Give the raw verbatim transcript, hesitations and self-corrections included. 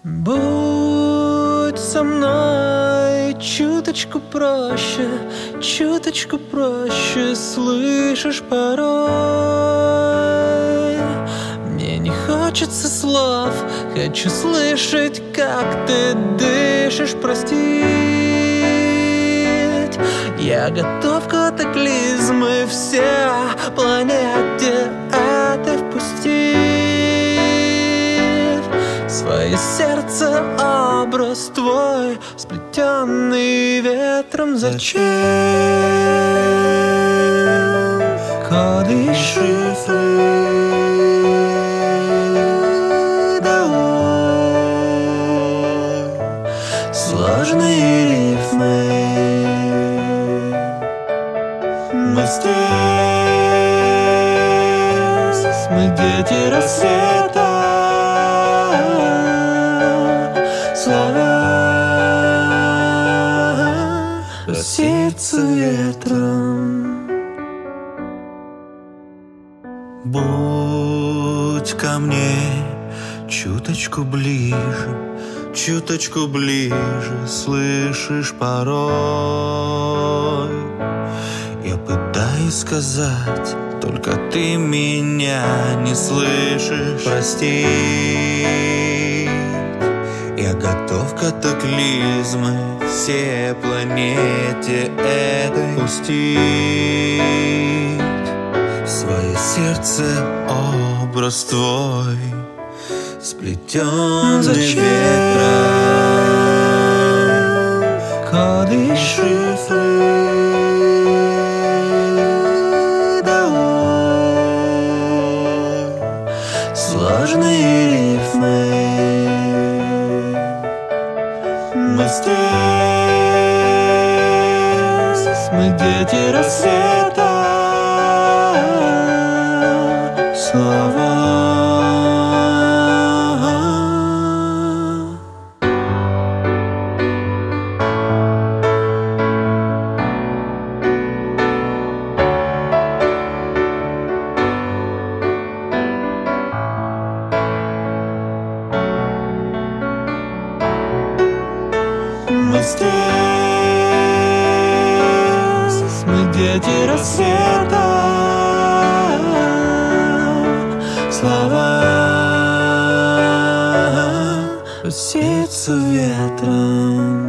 Будь со мной чуточку проще, чуточку проще, слышишь, порой мне не хочется слов, хочу слышать, как ты дышишь, простить. Я готов к катаклизмы все планете этой впустить свое сердце, образ твой, сплетенный ветром. Зачем коды и шифры, сложные рифмы? Мы здесь, мы дети рассвета. Слова рассеются ветром. Будь ко мне чуточку ближе, чуточку ближе, слышишь, порой я пытаюсь сказать, только ты меня не слышишь. Прости, я готов к катаклизмы все планете этой пустить свое сердце, образ твой, сплетенный ветром. Коды и шифры, сложные рифмы. Мы здесь, мы дети рассвета. Слова мы здесь, мы дети рассвета. Слова рассеются ветром.